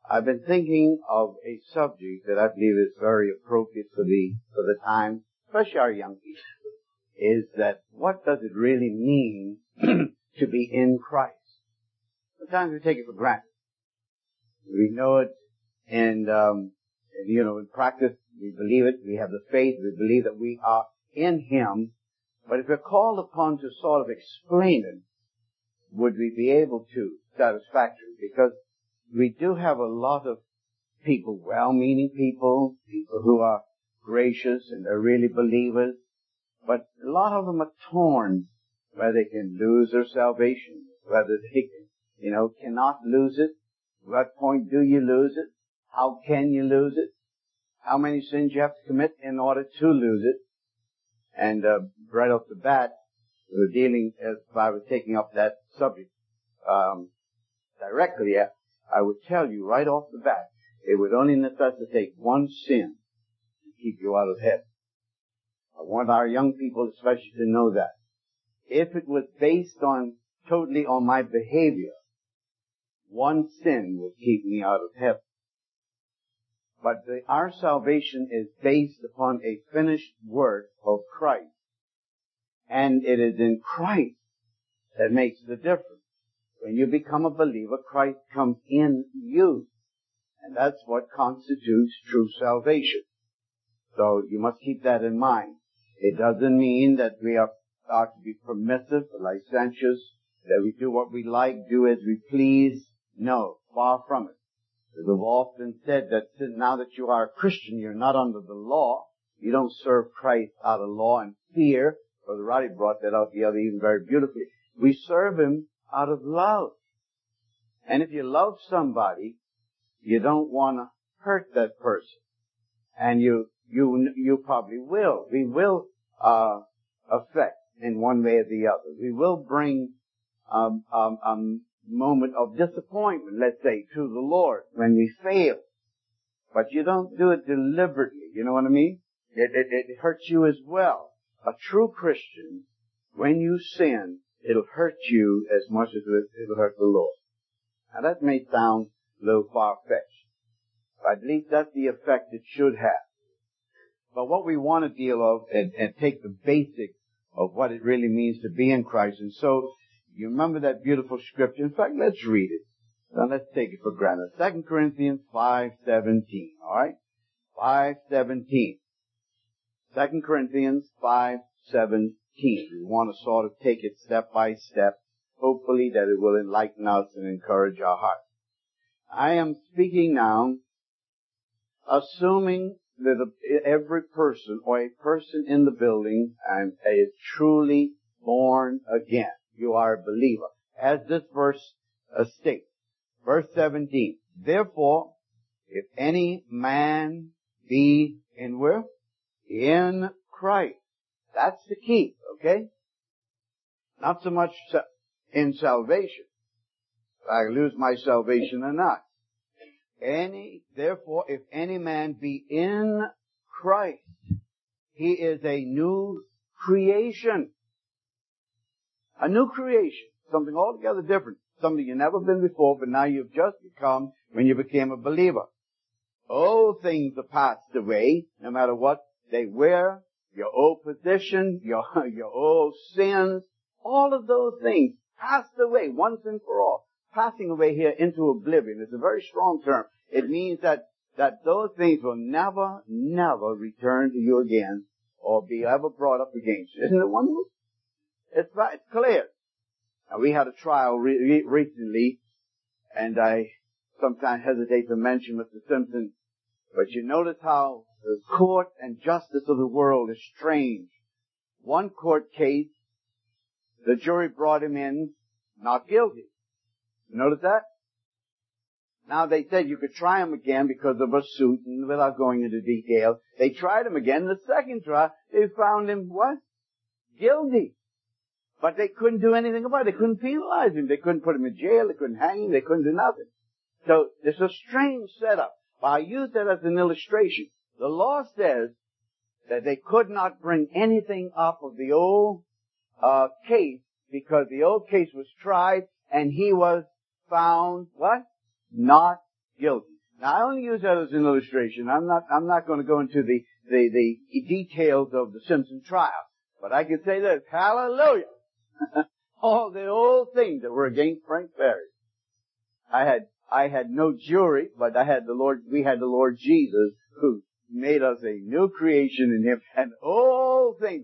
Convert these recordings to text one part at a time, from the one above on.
I've been thinking of a subject that I believe is very appropriate for the time, especially our young people, is that what does it really mean to be in Christ? Sometimes we take it for granted. We know it, and in practice, we believe it, we have the faith, we believe that we are in Him, but if we're called upon to sort of explain it, would we be able to satisfactorily? Because we do have a lot of people, well-meaning people who are gracious and they're really believers, but a lot of them are torn whether they can lose their salvation, whether they cannot lose it. What point do you lose it? How can you lose it? How many sins you have to commit in order to lose it? And right off the bat, we're dealing, as if I was taking up that subject directly, I would tell you right off the bat, it would only necessitate one sin to keep you out of heaven. I want our young people especially to know that. If it was based totally on my behavior, one sin would keep me out of heaven. But our salvation is based upon a finished work of Christ. And it is in Christ that makes the difference. When you become a believer, Christ comes in you. And that's what constitutes true salvation. So you must keep that in mind. It doesn't mean that we are to be permissive, licentious, that we do what we like, do as we please. No, far from it. As I've often said that now that you are a Christian, you're not under the law. You don't serve Christ out of law and fear. Brother Roddy brought that out the other evening very beautifully. We serve Him out of love. And if you love somebody, you don't want to hurt that person. And you probably will. We will affect in one way or the other. We will bring moment of disappointment, let's say, to the Lord when we fail. But you don't do it deliberately. You know what I mean? It hurts you as well. A true Christian, when you sin, it'll hurt you as much as it'll hurt the Lord. Now that may sound a little far-fetched, but at least that's the effect it should have. But what we want to deal with and take the basics of what it really means to be in Christ. And so, you remember that beautiful scripture. In fact, let's read it. Now let's take it for granted. 2 Corinthians 5:17. Alright? 5:17. 2 Corinthians 5:17. We want to sort of take it step by step. Hopefully that it will enlighten us and encourage our hearts. I am speaking now, assuming that every person or a person in the building is truly born again. You are a believer. As this verse states. Verse 17. Therefore, if any man be in where? In Christ. That's the key, okay? Not so much in salvation. If I lose my salvation or not. Therefore, if any man be in Christ, he is a new creation. A new creation. Something altogether different. Something you've never been before, but now you've just become when you became a believer. Old things are passed away, no matter what they were, your old position, your old sins, all of those things passed away once and for all. Passing away here into oblivion is a very strong term. It means that those things will never return to you again or be ever brought up against you. Isn't it wonderful? It's clear. Now, we had a trial recently, and I sometimes hesitate to mention Mr. Simpson, but you notice how the court and justice of the world is strange. One court case, the jury brought him in not guilty. Notice that? Now they said you could try him again because of a suit, and without going into detail, they tried him again. The second trial, they found him what? Guilty. But they couldn't do anything about it. They couldn't penalize him. They couldn't put him in jail. They couldn't hang him. They couldn't do nothing. So it's a strange setup. But I use that as an illustration. The law says that they could not bring anything up of the old case because the old case was tried and he was found what? Not guilty. Now, I only use that as an illustration. I'm not going to go into the details of the Simpson trial. But I can say this, hallelujah! All the old things that were against Frank Perry. I had no jury, but we had the Lord Jesus, who made us a new creation in Him, and all things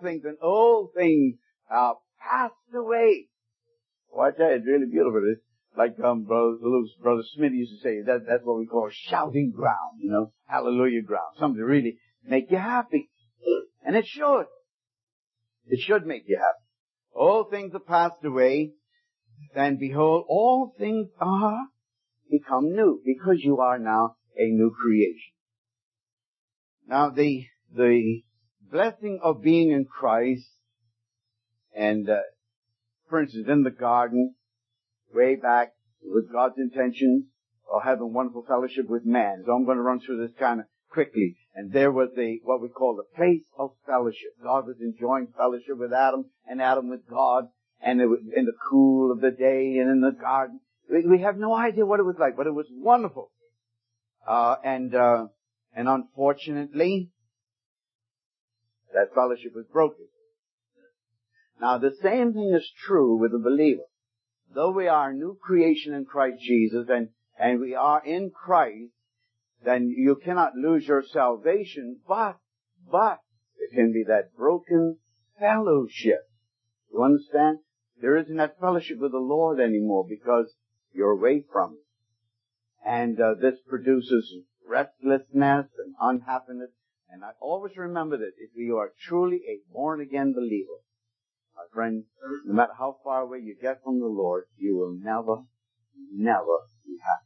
passed away. Well, I tell you, it's really beautiful. It's like, Brother Smith used to say, that's what we call shouting ground, hallelujah ground. Something to really make you happy. And it should. It should make you happy. All things are passed away, and behold, all things are become new, because you are now a new creation. Now, the blessing of being in Christ, and, for instance, in the garden, way back, with God's intention of having wonderful fellowship with man. So I'm going to run through this kind of quickly. And there was what we call the place of fellowship. God was enjoying fellowship with Adam, and Adam with God, and it was in the cool of the day and in the garden. We have no idea what it was like, but it was wonderful. And unfortunately, that fellowship was broken. Now, the same thing is true with the believer. Though we are a new creation in Christ Jesus, and we are in Christ, then you cannot lose your salvation, but it can be that broken fellowship. You understand? There isn't that fellowship with the Lord anymore because you're away from it. And this produces restlessness and unhappiness. And I always remember that if you are truly a born-again believer, my friend, no matter how far away you get from the Lord, you will never be happy.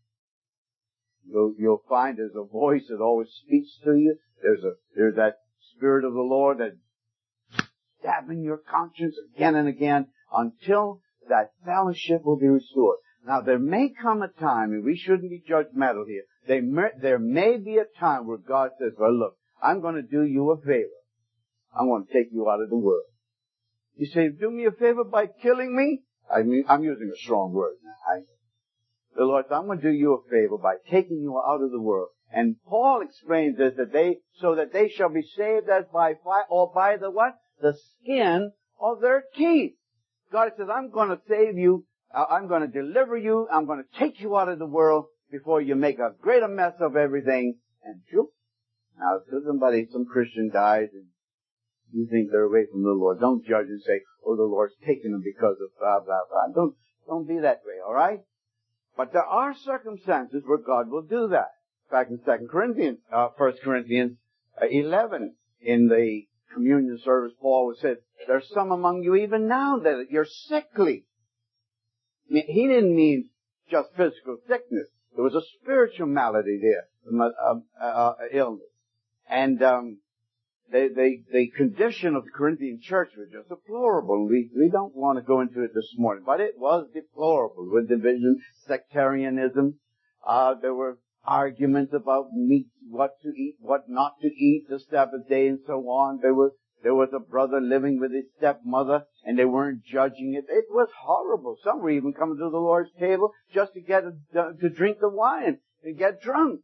You'll find there's a voice that always speaks to you. There's that Spirit of the Lord that stabbing your conscience again and again until that fellowship will be restored. Now, there may come a time, and we shouldn't be judgmental here, there may be a time where God says, well, look, I'm going to do you a favor. I'm going to take you out of the world. You say, do me a favor by killing me? I mean, I'm using a strong word now. The Lord said, I'm going to do you a favor by taking you out of the world. And Paul explains this, so that they shall be saved as by fire, or by the what? The skin of their teeth. God says, I'm going to save you. I'm going to deliver you. I'm going to take you out of the world before you make a greater mess of everything. And shoot. Now, if some Christian dies and you think they're away from the Lord, don't judge and say, oh, the Lord's taking them because of blah, blah, blah. Don't be that way, all right? But there are circumstances where God will do that. In fact, in 1 Corinthians 11, in the communion service, Paul said, there's some among you even now that you're sickly. I mean, he didn't mean just physical sickness. There was a spiritual malady there, illness. And the condition of the Corinthian church was just deplorable. We don't want to go into it this morning, but it was deplorable with division, sectarianism. There were arguments about meat, what to eat, what not to eat, the Sabbath day, and so on. There was a brother living with his stepmother, and they weren't judging it. It was horrible. Some were even coming to the Lord's table just to drink the wine and get drunk.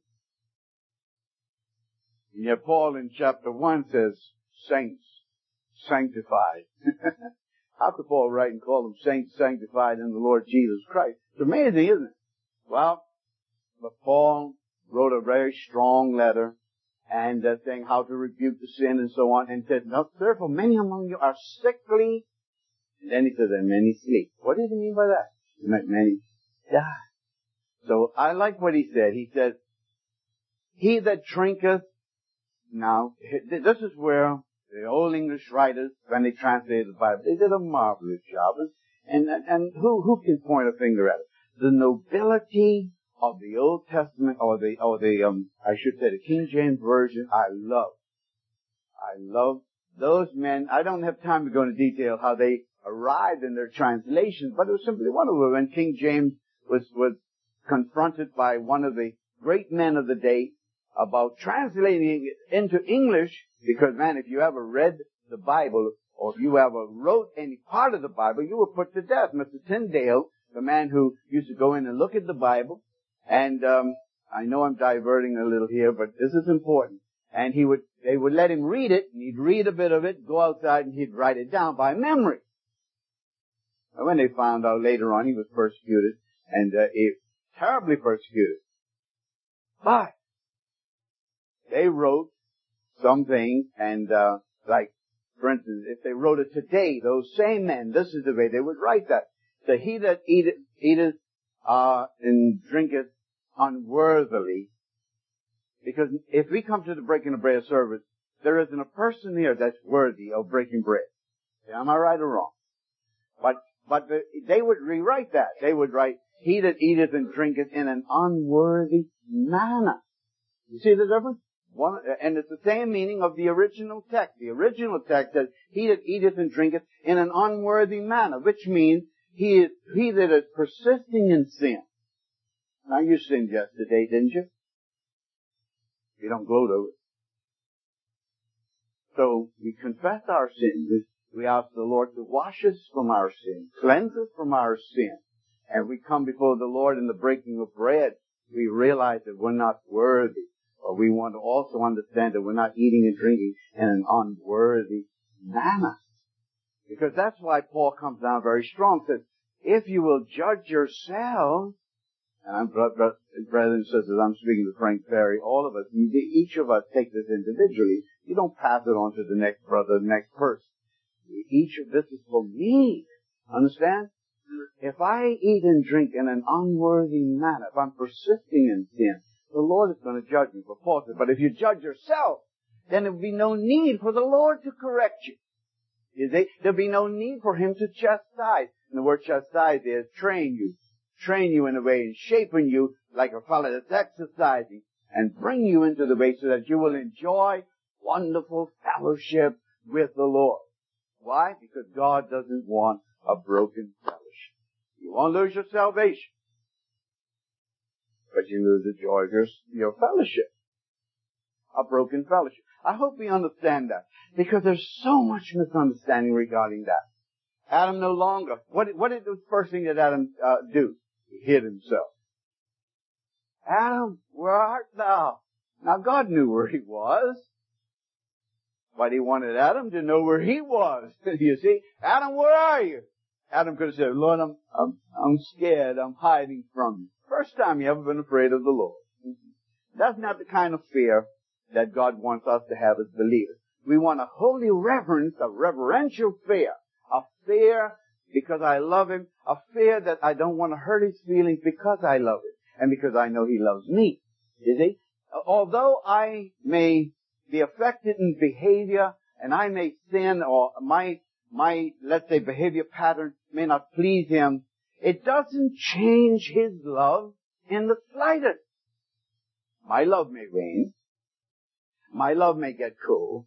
And yet Paul in chapter 1 says, saints, sanctified. How could Paul write and call them saints sanctified in the Lord Jesus Christ? It's amazing, isn't it? Well, but Paul wrote a very strong letter and saying how to rebuke the sin and so on, and said, now, therefore many among you are sickly. And then he says, and many sleep. What did he mean by that? He meant many die. So I like what he said. He said, he that drinketh. Now, this is where the old English writers, when they translated the Bible, they did a marvelous job. And who can point a finger at it? The nobility of the Old Testament, I should say the King James Version, I love those men. I don't have time to go into detail how they arrived in their translations, but it was simply wonderful. When King James was confronted by one of the great men of the day about translating it into English, because man, if you ever read the Bible, or if you ever wrote any part of the Bible, you were put to death. Mr. Tyndale, the man who used to go in and look at the Bible, and I know I'm diverting a little here, but this is important. And they would let him read it, and he'd read a bit of it, go outside, and he'd write it down by memory. And when they found out later on, he was persecuted, and terribly persecuted. But they wrote some things, and like, for instance, if they wrote it today, those same men, this is the way they would write that. So he that eateth and drinketh unworthily. Because if we come to the breaking of bread service, there isn't a person here that's worthy of breaking bread. Am I right or wrong? But they would rewrite that. They would write, he that eateth and drinketh in an unworthy manner. You see the difference? And it's the same meaning of the original text. The original text says, he that eateth and drinketh in an unworthy manner, which means he that is persisting in sin. Now you sinned yesterday, didn't you? You don't gloat over it. So we confess our sins. We ask the Lord to wash us from our sin, cleanse us from our sin. And we come before the Lord in the breaking of bread. We realize that we're not worthy. But we want to also understand that we're not eating and drinking in an unworthy manner. Because that's why Paul comes down very strong. Says, if you will judge yourselves, and brothers and sisters, I'm speaking to Frank Perry, all of us, each of us take this individually. You don't pass it on to the next brother, the next person. Each of this is for me. Understand? If I eat and drink in an unworthy manner, if I'm persisting in sin, the Lord is going to judge me. But Paul said, but if you judge yourself, then there will be no need for the Lord to correct you. There'll be no need for Him to chastise. And the word chastise is train you in a way and shaping you like a fellow that's exercising and bring you into the way so that you will enjoy wonderful fellowship with the Lord. Why? Because God doesn't want a broken fellowship. You won't lose your salvation, but you lose the joy of your fellowship. A broken fellowship. I hope we understand that, because there's so much misunderstanding regarding that. Adam no longer. What did the first thing that Adam do? He hid himself. Adam, where art thou? Now God knew where he was, but He wanted Adam to know where he was. You see, Adam, where are you? Adam could have said, Lord, I'm scared. I'm hiding from you. First time you ever been afraid of the Lord. That's not the kind of fear that God wants us to have as believers. We want a holy reverence, a reverential fear. A fear because I love Him. A fear that I don't want to hurt His feelings because I love Him. And because I know He loves me. You see? Although I may be affected in behavior and I may sin or my, let's say, behavior pattern may not please Him, it doesn't change His love in the slightest. My love may wane. My love may get cool.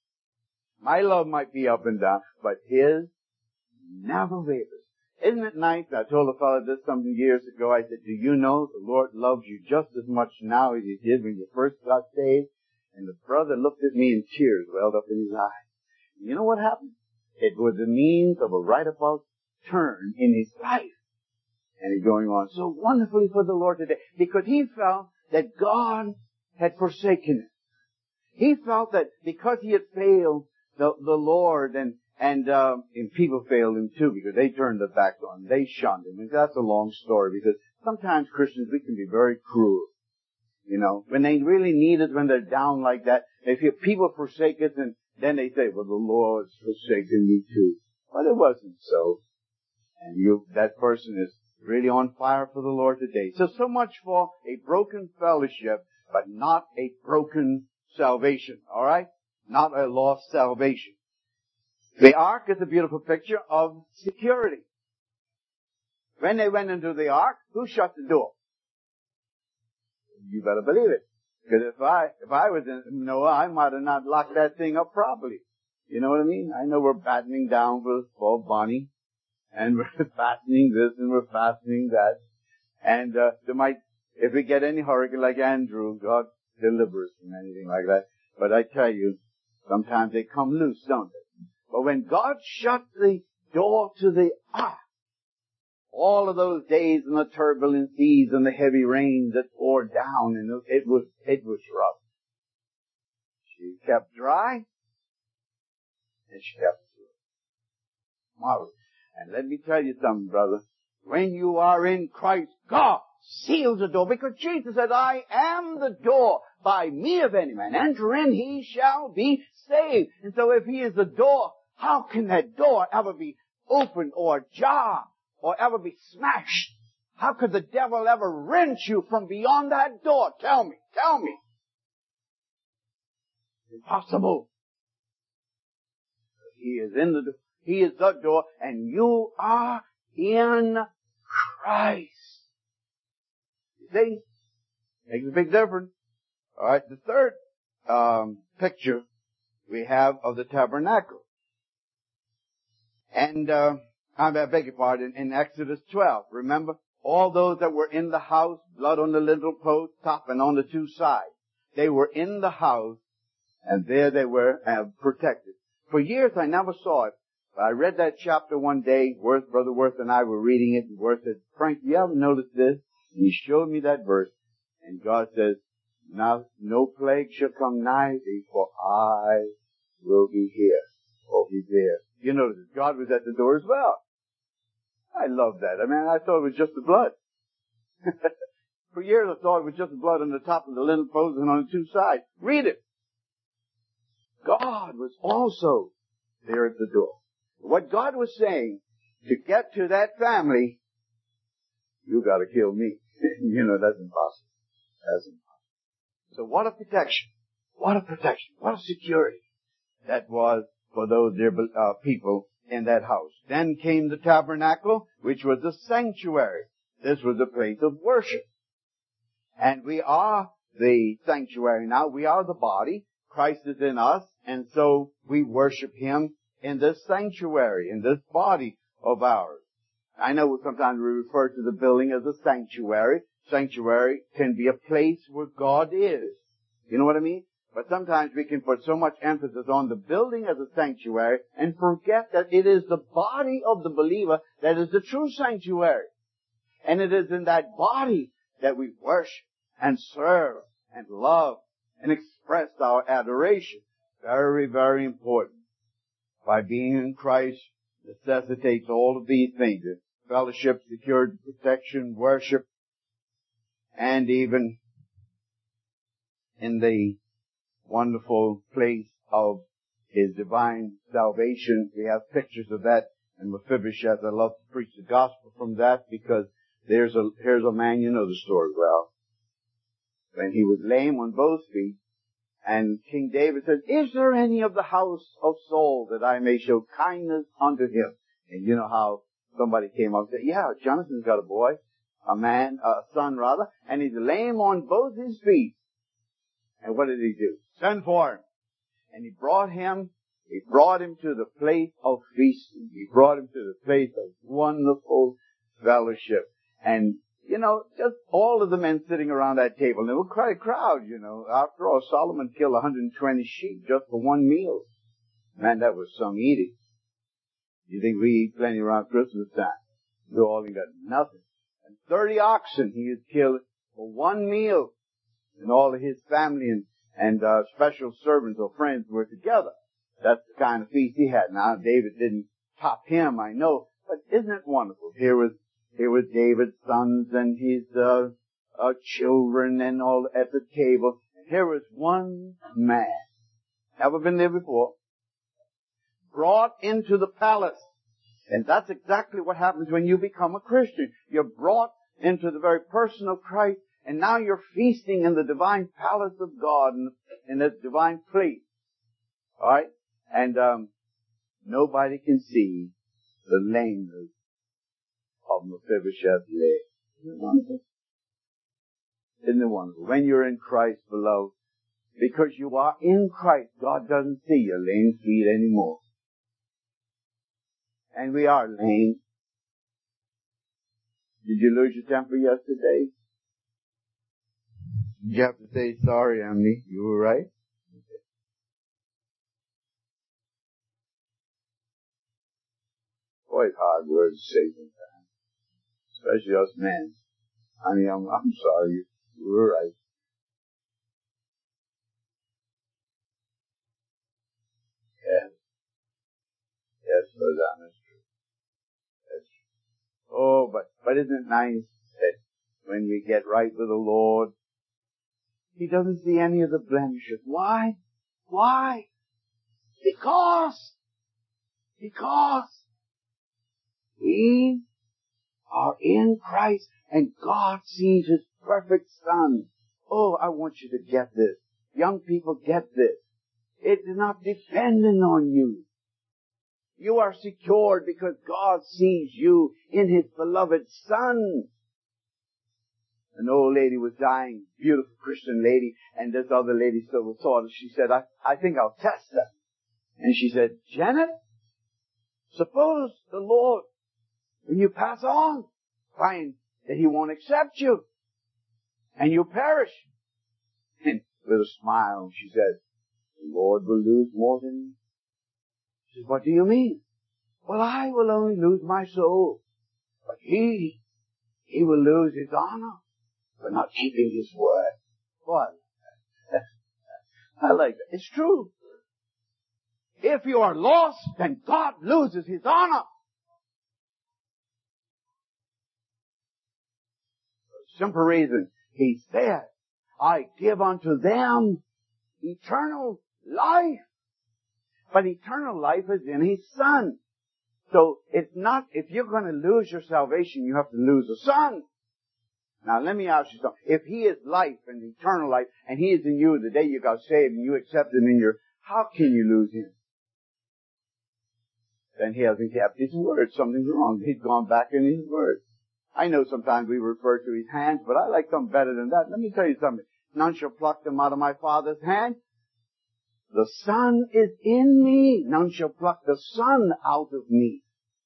My love might be up and down, but His never wavers. Isn't it nice? I told a fellow this something years ago. I said, do you know the Lord loves you just as much now as He did when you first got saved? And the brother looked at me and tears welled up in his eyes. You know what happened? It was the means of a right about turn in his life. And he's going on so wonderfully for the Lord today, because he felt that God had forsaken him. He felt that because he had failed the Lord and people failed him too, because they turned their back on him. They shunned him. And that's a long story, because sometimes Christians, we can be very cruel. You know, when they really need it, when they're down like that, if people forsake us, and then they say, well, the Lord's forsaken me too. But it wasn't so. And that person is really on fire for the Lord today. So much for a broken fellowship, but not a broken salvation. All right? Not a lost salvation. The ark is a beautiful picture of security. When they went into the ark, who shut the door? You better believe it. Because if I was in Noah, I might have not locked that thing up properly. You know what I mean? I know we're battening down for Bonnie, and we're fastening this and we're fastening that. And there might, if we get any hurricane like Andrew, God deliver us from anything like that. But I tell you, sometimes they come loose, don't they? But when God shut the door to the ark, all of those days and the turbulent seas and the heavy rains that poured down, and it was rough. She kept dry, and she kept through. Marvelous. And let me tell you something, brother. When you are in Christ, God seals the door, because Jesus said, I am the door. By me if any man enter in, he shall be saved. And so if he is the door, how can that door ever be opened or ajar or ever be smashed? How could the devil ever wrench you from beyond that door? Tell me. Impossible. He is in the door. He is the door, and you are in Christ. You see? Makes a big difference. All right, the third picture we have of the tabernacle. And I beg your pardon, in Exodus 12, remember? All those that were in the house, blood on the lintel post, top and on the two sides. They were in the house, and there they were protected. For years I never saw it. But I read that chapter one day. Brother Worth and I were reading it, and Worth said, Frank, you ever noticed this? And he showed me that verse. And God says, now no plague shall come nigh thee, for I will be here, or be there. You notice God was at the door as well. I love that. I mean, I thought it was just the blood. For years I thought it was just the blood on the top of the lintel post and on the two sides. Read it. God was also there at the door. What God was saying, to get to that family, you gotta kill me. You know, that's impossible. That's impossible. So what a protection. What a protection. What a security that was for those dear people in that house. Then came the tabernacle, which was the sanctuary. This was a place of worship. And we are the sanctuary now. We are the body. Christ is in us. And so we worship Him in this sanctuary, in this body of ours. I know sometimes we refer to the building as a sanctuary. Sanctuary can be a place where God is. You know what I mean? But sometimes we can put so much emphasis on the building as a sanctuary and forget that it is the body of the believer that is the true sanctuary. And it is in that body that we worship and serve and love and express our adoration. Very, very important. By being in Christ necessitates all of these things. Fellowship, security, protection, worship, and even in the wonderful place of His divine salvation. We have pictures of that in Mephibosheth. I love to preach the gospel from that because here's a man, you know the story well. When he was lame on both feet, and King David said, is there any of the house of Saul that I may show kindness unto him? And you know how somebody came up and said, yeah, Jonathan's got a son rather, and he's lame on both his feet. And what did he do? Send for him. And he brought him to the place of feasting. He brought him to the place of wonderful fellowship. And, you know, just all of the men sitting around that table. And it was quite a crowd, you know. After all, Solomon killed 120 sheep just for one meal. Man, that was some eating. You think we eat plenty around Christmas time? We all got nothing. And 30 oxen he had killed for one meal. And all of his family and special servants or friends were together. That's the kind of feast he had. Now, David didn't top him, I know. But isn't it wonderful? Here was David's sons and his children and all at the table. And here was one man, never been there before, brought into the palace. And that's exactly what happens when you become a Christian. You're brought into the very person of Christ, and now you're feasting in the divine palace of God, in this divine place. Alright? And nobody can see the lameness of Mephibosheth's leg. Isn't it wonderful? Isn't it wonderful? When you're in Christ, beloved, because you are in Christ, God doesn't see your lame feet anymore. And we are lame. Did you lose your temper yesterday? Did you have to say, sorry, Emily, you were right? Okay. Boy, it's hard words to say sometimes. especially us men. Honey, I'm sorry. You were right. Yes, Brother Don, that's true. That's true. Oh, but isn't it nice that when we get right with the Lord, He doesn't see any of the blemishes. Why? Why? Because we are in Christ and God sees His perfect Son. Oh, I want you to get this. Young people, get this. It is not dependent on you. You are secured because God sees you in His beloved Son. An old lady was dying, beautiful Christian lady, and this other lady still saw her. She said, I think I'll test her. And she said, Janet, suppose the Lord, when you pass on, find that He won't accept you, and you perish. And with a smile, she said, the Lord will lose more than me. She said, what do you mean? Well, I will only lose my soul, but He will lose His honor for not keeping His word. What? I like that. It's true. If you are lost, then God loses His honor. Simple reason. He said, I give unto them eternal life. But eternal life is in His Son. So it's not, if you're going to lose your salvation, you have to lose the Son. Now let me ask you something. If He is life and eternal life, and He is in you the day you got saved and you accept Him in your, how can you lose Him? Then He hasn't kept His word. Something's wrong. He's gone back in His word. I know sometimes we refer to His hands, but I like something better than that. Let me tell you something. None shall pluck them out of my Father's hand. The Son is in me. None shall pluck the Son out of me.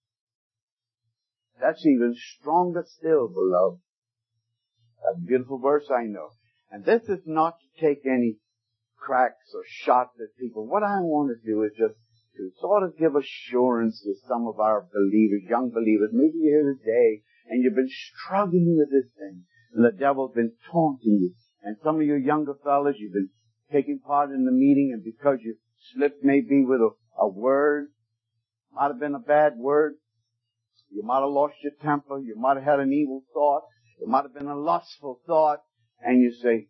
That's even stronger still, beloved. A beautiful verse, I know. And this is not to take any cracks or shots at people. What I want to do is just to sort of give assurance to some of our believers, young believers. Maybe you're here today and you've been struggling with this thing. And the devil's been taunting you. And some of you younger fellas, you've been taking part in the meeting, and because you slipped maybe with a word, might have been a bad word, you might have lost your temper, you might have had an evil thought, it might have been a lustful thought, and you say,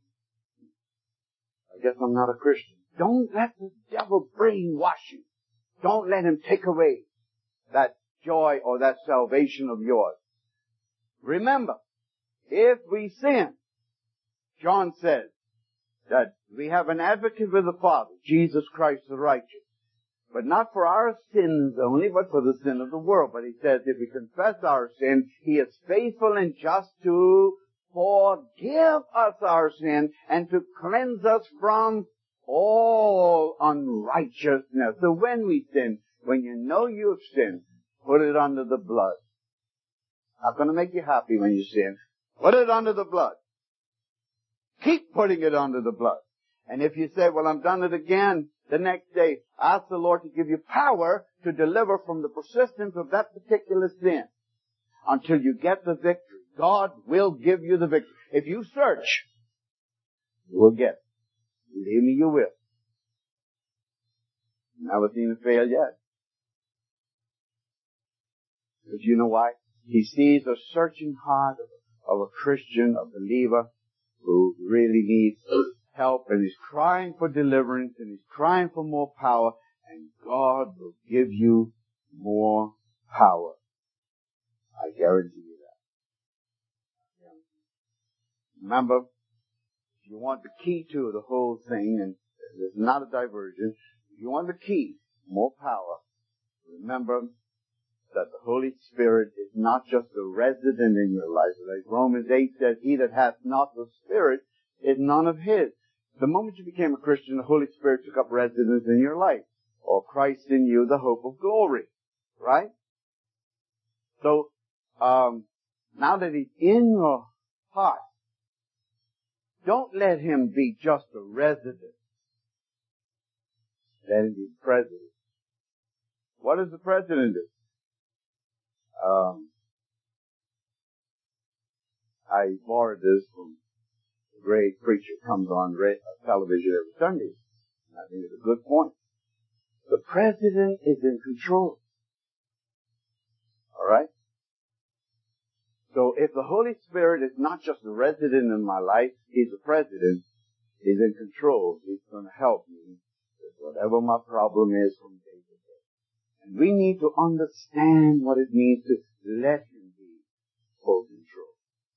I guess I'm not a Christian. Don't let the devil brainwash you. Don't let him take away that joy or that salvation of yours. Remember, if we sin, John says that we have an advocate with the Father, Jesus Christ the righteous. But not for our sins only, but for the sin of the world. But He says if we confess our sin, He is faithful and just to forgive us our sin and to cleanse us from all unrighteousness. So when we sin, when you know you have sinned, put it under the blood. Not going to make you happy when you sin. Put it under the blood. Keep putting it under the blood. And if you say, well, I've done it again, the next day, ask the Lord to give you power to deliver from the persistence of that particular sin until you get the victory. God will give you the victory. If you search, you will get it. Believe me, you will. Never seen it fail yet. But you know why? He sees the searching heart of a Christian, a believer, who really needs help, and he's crying for deliverance, and he's crying for more power, and God will give you more power. I guarantee you that. Remember, if you want the key to the whole thing, and there's not a diversion, if you want the key, more power, remember that the Holy Spirit is not just a resident in your life. Like Romans 8 says, he that hath not the Spirit is none of his. The moment you became a Christian, the Holy Spirit took up residence in your life. Or Christ in you, the hope of glory. Right? So, now that He's in your heart, don't let Him be just a resident. Let Him be president. What does the president do? I borrowed this from a great preacher who comes on television every Sunday. I think it's a good point. The president is in control. All right? So if the Holy Spirit is not just a resident in my life, He's the president, He's in control, He's going to help me with whatever my problem is from day to day. And we need to understand what it means to let Him be full control.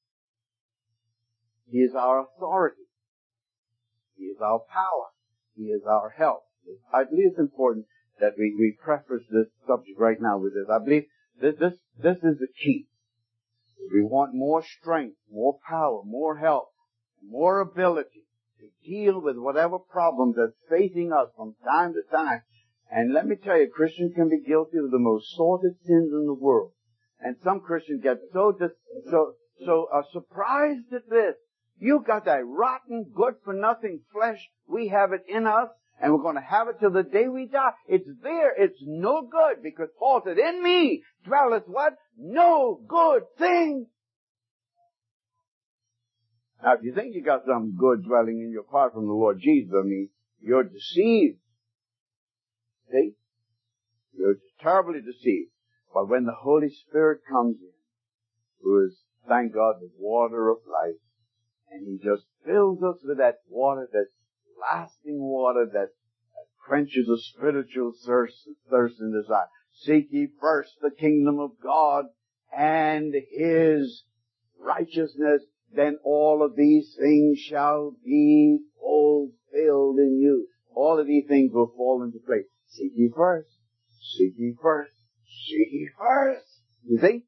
He is our authority. He is our power. He is our help. I believe it's important that we preface this subject right now with this. I believe this is the key. If we want more strength, more power, more help, more ability to deal with whatever problem that's facing us from time to time. And let me tell you, Christians can be guilty of the most sordid sins in the world. And some Christians get so surprised at this. You got that rotten, good-for-nothing flesh. We have it in us, and we're going to have it till the day we die. It's there. It's no good, because Paul said, in me dwelleth what? No good thing. Now, if you think you got some good dwelling in you apart from the Lord Jesus, I mean, you're deceived. See? You're terribly deceived. But when the Holy Spirit comes in, who is, thank God, the water of life, and He just fills us with that water, that lasting water that quenches a spiritual thirst and desire. Seek ye first the kingdom of God and His righteousness, then all of these things shall be fulfilled in you. All of these things will fall into place. Seek ye first. Seek ye first. Seek ye first. You see?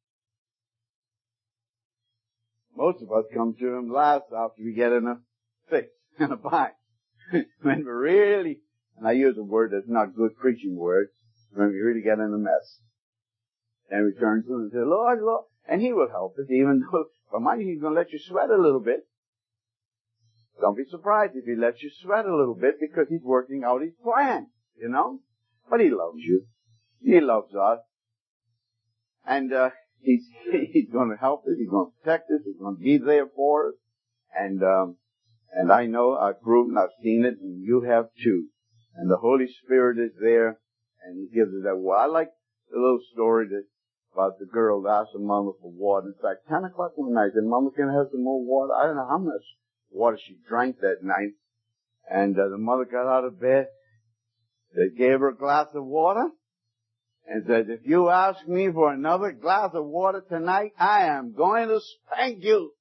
Most of us come to Him last after we get in a fix, in a bind. When we're really, and I use a word that's not good preaching words, when we really get in a mess. And we turn to Him and say, Lord, Lord, and He will help us, even though, but mind you, He's going to let you sweat a little bit. Don't be surprised if He lets you sweat a little bit, because He's working out His plan, you know? But He loves you. He loves us. And, He's going to help us. He's going to protect us. He's going to be there for us. And I know, I've proven, I've seen it, and you have too. And the Holy Spirit is there, and He gives us that water. I like the little story about the girl that asked her mama for water. In fact, 10 o'clock one night, said, Mama, can I have some more water? I don't know how much water she drank that night. And the mother got out of bed. They gave her a glass of water. And said, if you ask me for another glass of water tonight, I am going to spank you.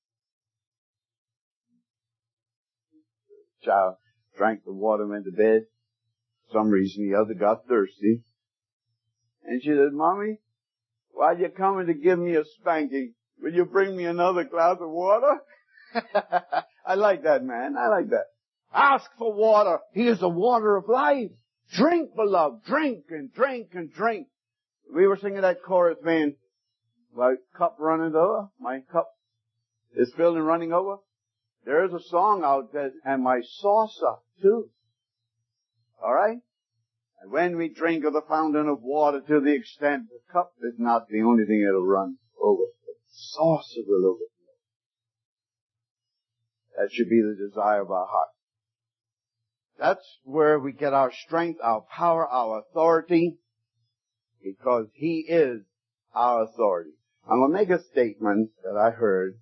The child drank the water and went to bed. For some reason, the other got thirsty. And she said, Mommy, while you're coming to give me a spanking, will you bring me another glass of water? I like that, man. I like that. Ask for water. He is the water of life. Drink, beloved. Drink and drink and drink. We were singing that chorus, man. My cup runneth over. My cup is filled and running over. There's a song out there, and my saucer too. All right? And when we drink of the fountain of water to the extent, the cup is not the only thing that'll run over. The saucer will overflow. That should be the desire of our heart. That's where we get our strength, our power, our authority, because He is our authority. I'm going to make a statement that I heard.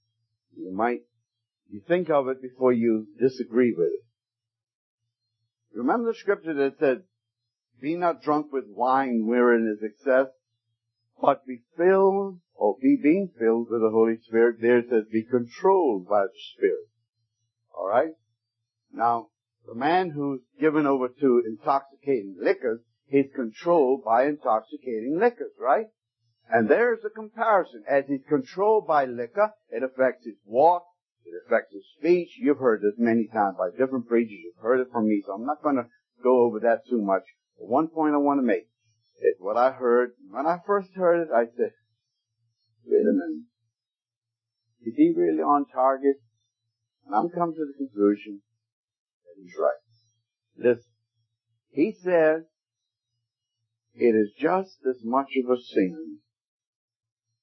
You think of it before you disagree with it. Remember the scripture that said, be not drunk with wine wherein is excess, but be filled, or be being filled with the Holy Spirit. There it says, be controlled by the Spirit. Alright? Now, the man who's given over to intoxicating liquors, he's controlled by intoxicating liquors, right? And there's a comparison. As he's controlled by liquor, it affects his walk, it affects his speech. You've heard this many times by different preachers. You've heard it from me, so I'm not going to go over that too much. But one point I want to make is what I heard. When I first heard it, I said, wait a minute. Is he really on target? And I'm coming to the conclusion that he's right. Listen. He says, it is just as much of a sin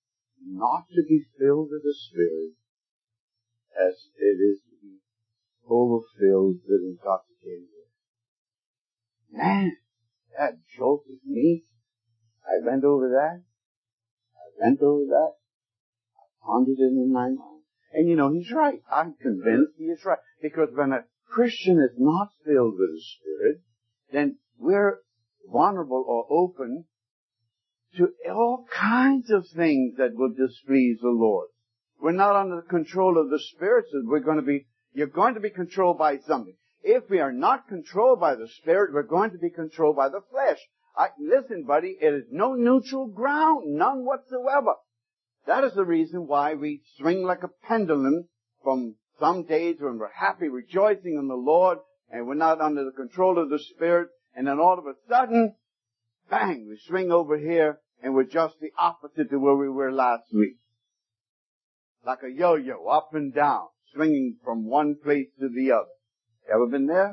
not to be filled with the Spirit as it is to be overfilled with intoxicating liquor. Man, that jolted me. I went over that. I pondered it in my mind. And he's right. I'm convinced he is right. Because when a Christian is not filled with the Spirit, then we're vulnerable or open to all kinds of things that will displease the Lord. We're not under the control of the Spirit, so you're going to be controlled by something. If we are not controlled by the Spirit, we're going to be controlled by the flesh. Listen, buddy, it is no neutral ground, none whatsoever. That is the reason why we swing like a pendulum from some days when we're happy, rejoicing in the Lord, and we're not under the control of the Spirit, and then all of a sudden, bang, we swing over here, and we're just the opposite to where we were last week. Like a yo-yo, up and down, swinging from one place to the other. Ever been there?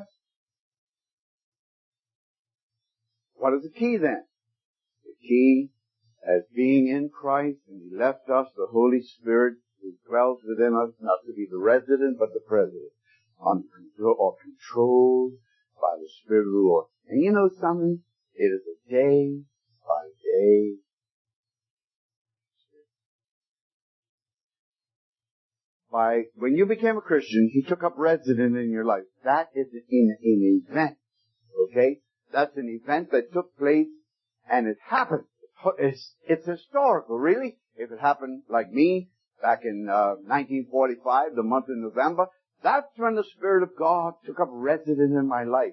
What is the key then? The key, as being in Christ, and He left us the Holy Spirit who dwells within us, not to be the resident, but the president, controlled by the Spirit of the Lord. And you know something? It is a day by day. When you became a Christian, He took up residence in your life. That is an event. Okay? That's an event that took place, and it happened. It's historical, really. If it happened like me back in 1945, the month of November, that's when the Spirit of God took up residence in my life.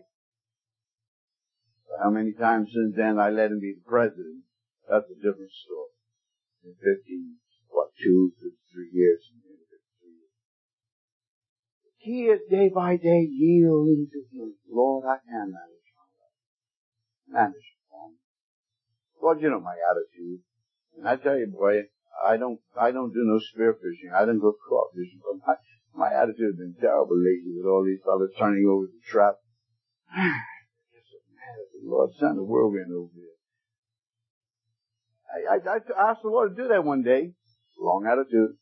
How many times since then I let Him be the president? That's a different story. In 2 to 3 years. The key is day by day yielding to Him. Lord, I can manage my life. Manage it. Lord, you know my attitude. And I tell you, boy, I don't do no spear fishing. I don't go craw fishing. But my attitude has been terrible lately with all these fellas turning over the trap. Lord, send a whirlwind over here. I asked the Lord to do that one day. Wrong attitude.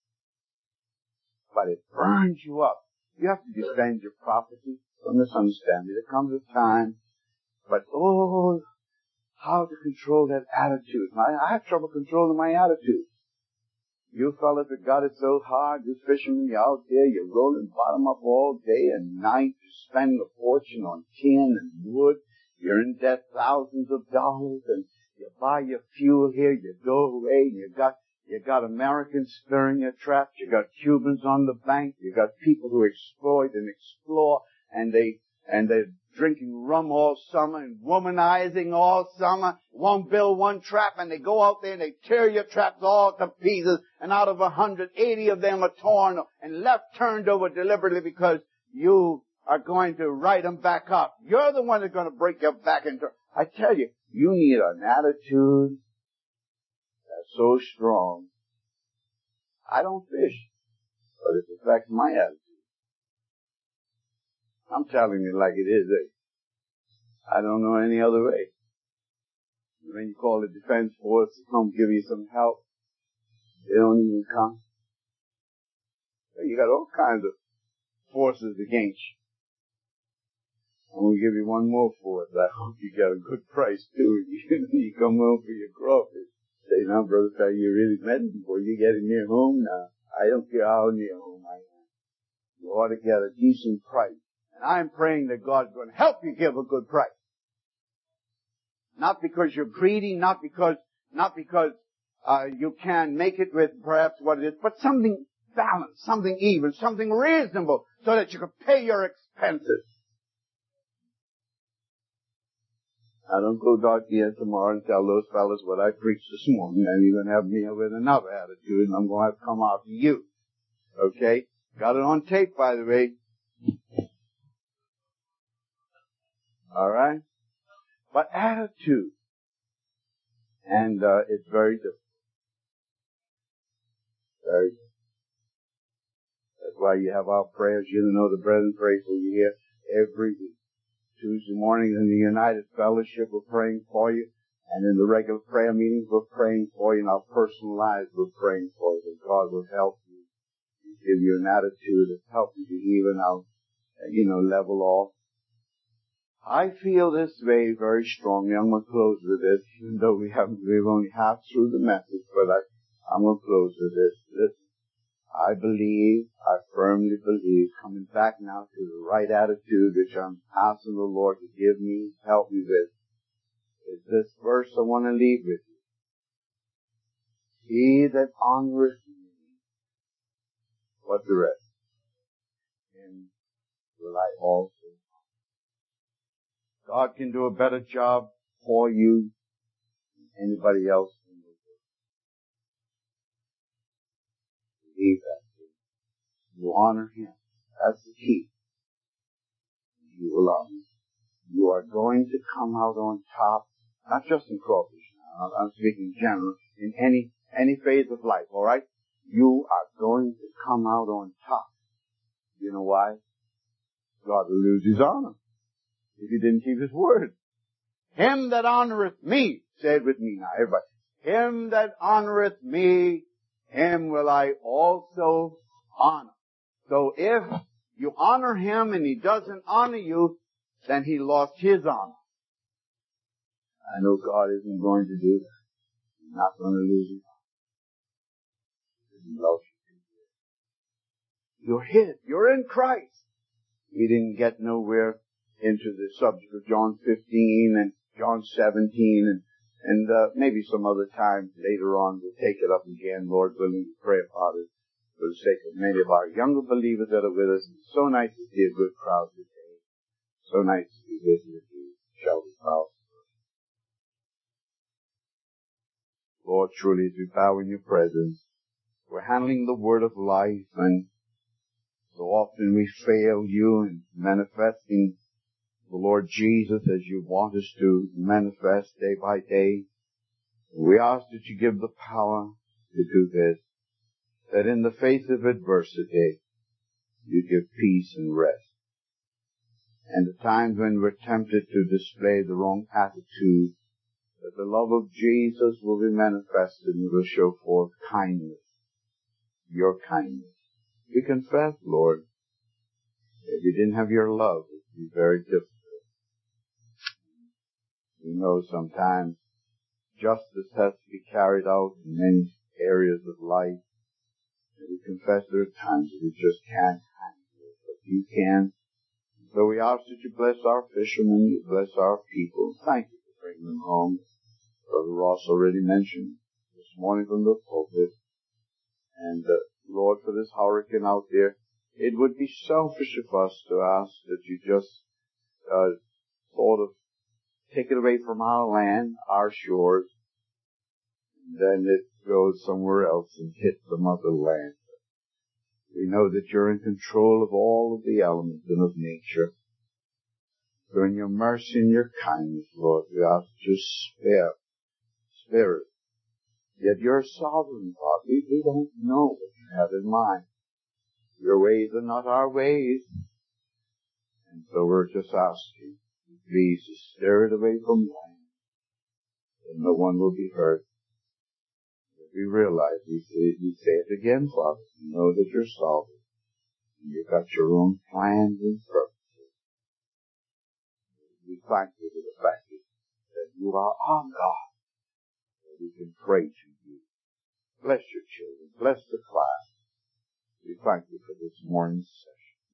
But it burns you up. You have to defend your prophecy from misunderstanding. There comes a time, but how to control that attitude. I have trouble controlling my attitude. You fellas that got it so hard, you fishermen, you're out there, you're rolling bottom up all day and night, you spend a fortune on tin and wood, you're in debt thousands of dollars, and you buy your fuel here, you go away, and you got Americans stirring your traps, you got Cubans on the bank, you got people who exploit and explore, and they're drinking rum all summer and womanizing all summer. Won't build one trap, and they go out there and they tear your traps all to pieces, and out of 180 of them are torn and left turned over deliberately because you are going to write them back up. You're the one that's going to break your back into. I tell you, you need an attitude that's so strong. I don't fish, but it affects my attitude. I'm telling you like it is, I don't know any other way. When you call the defense force to come give you some help, they don't even come. You got all kinds of forces against you. I'm going to give you one more force. I hope you got a good price too. You come home for your crawfish. Say, now, brother, are you really meant before you get near home now? I don't care how near home I am. You ought to get a decent price. And I'm praying that God's going to help you give a good price. Not because you're greedy, not because you can make it with perhaps what it is, but something balanced, something even, something reasonable, so that you can pay your expenses. I don't go dark here tomorrow and tell those fellas what I preached this morning, and you're going to have me with another attitude, and I'm going to have to come after you. Okay? Got it on tape, by the way. All right? But attitude. And it's very different. Very different. That's why you have our prayers. You know the brethren pray for you here every week. Tuesday mornings in the United Fellowship, we're praying for you. And in the regular prayer meetings, we're praying for you. In our personal lives, we're praying for you. That God will help you and give you an attitude that helps you to even out, level off. I feel this way very strongly. I'm going to close with this, even though we've only half through the message, but I'm going to close with this. Listen, I firmly believe, coming back now to the right attitude, which I'm asking the Lord to give me, help me with, is this verse I want to leave with you. He that honoreth me, what the rest? Him will I also. God can do a better job for you than anybody else can do. Believe that. You honor Him. That's the key. You will honor Him. You are going to come out on top, not just in crawfish now, I'm speaking general, in any phase of life, alright? You are going to come out on top. You know why? God will lose His honor if He didn't keep His word. Him that honoreth me, say it with me now, everybody. Him that honoreth me, him will I also honor. So if you honor Him and He doesn't honor you, then He lost His honor. I know God isn't going to do that. He's not going to lose His honor. He loves you. You're His. You're in Christ. We didn't get nowhere into the subject of John 15 and John 17 and maybe some other time later on we'll take it up again, Lord willing, to pray about it for the sake of many of our younger believers that are with us. It's so nice to see a good crowd today. So nice to be visited with you, Shelby House. Lord, truly as we bow in your presence, we're handling the word of life, and so often we fail you in manifesting the Lord Jesus as you want us to manifest day by day. We ask that you give the power to do this, that in the face of adversity, you give peace and rest. And at times when we're tempted to display the wrong attitude, that the love of Jesus will be manifested and will show forth kindness, your kindness. We confess, Lord, if you didn't have your love, it would be very difficult. We know sometimes justice has to be carried out in many areas of life. And we confess there are times that we just can't handle it, but you can. So we ask that you bless our fishermen, you bless our people. Thank you for bringing them home. Brother Ross already mentioned this morning from the pulpit. And Lord, for this hurricane out there, it would be selfish of us to ask that you just sort of take it away from our land, our shores, and then it goes somewhere else and hits some other land. We know that you're in control of all of the elements and of nature. So in your mercy and your kindness, Lord, we ask you to spare it. Yet you're sovereign, God. We don't know what you have in mind. Your ways are not our ways. And so we're just asking, please to stir it away from land, that no one will be hurt. We realize, we say it again, Father, we know that you're sovereign, and you've got your own plans and purposes. We thank you for the fact that you are our God, that we can pray to you. Bless your children, bless the class. We thank you for this morning's session.